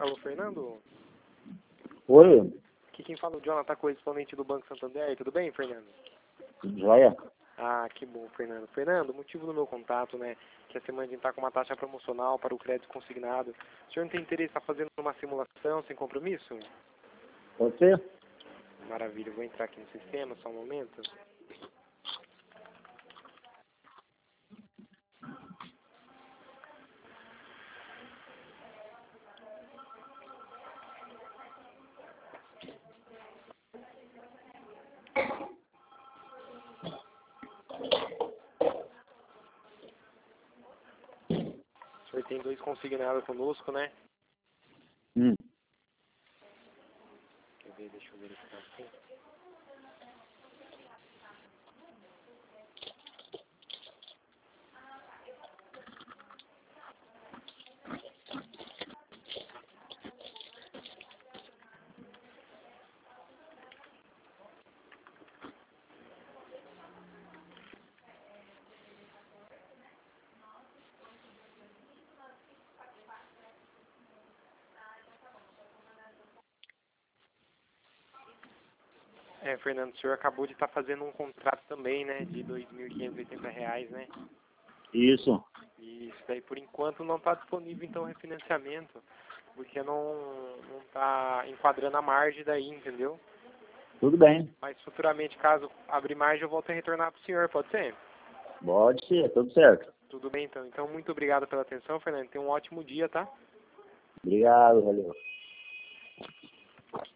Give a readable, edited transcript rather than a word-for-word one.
Alô, Fernando? Oi, Aqui quem fala é o Jonathan, correspondente do Banco Santander. Tudo bem, Fernando? tudo jóia? Ah, que bom, Fernando. Fernando, o motivo do meu contato, né, que a semana a gente está com uma taxa promocional para o crédito consignado. O senhor não tem interesse em estar fazendo uma simulação sem compromisso? Você? Maravilha, eu vou entrar aqui no sistema, só um momento. O senhor tem 2 consignados conosco, né? Quer ver? Deixa eu verificar aqui. Fernando, o senhor acabou de estar fazendo um contrato também, né, de R$ 2.580, né? Isso, Isso daí, por enquanto, não está disponível, então, refinanciamento, porque não está enquadrando a margem daí, entendeu? tudo bem. Mas, futuramente, caso abrir margem, eu volto a retornar para o senhor, pode ser? Pode ser, tudo certo. Tudo bem, então. Então, muito obrigado pela atenção, Fernando. Tenha um ótimo dia, tá? Obrigado, valeu.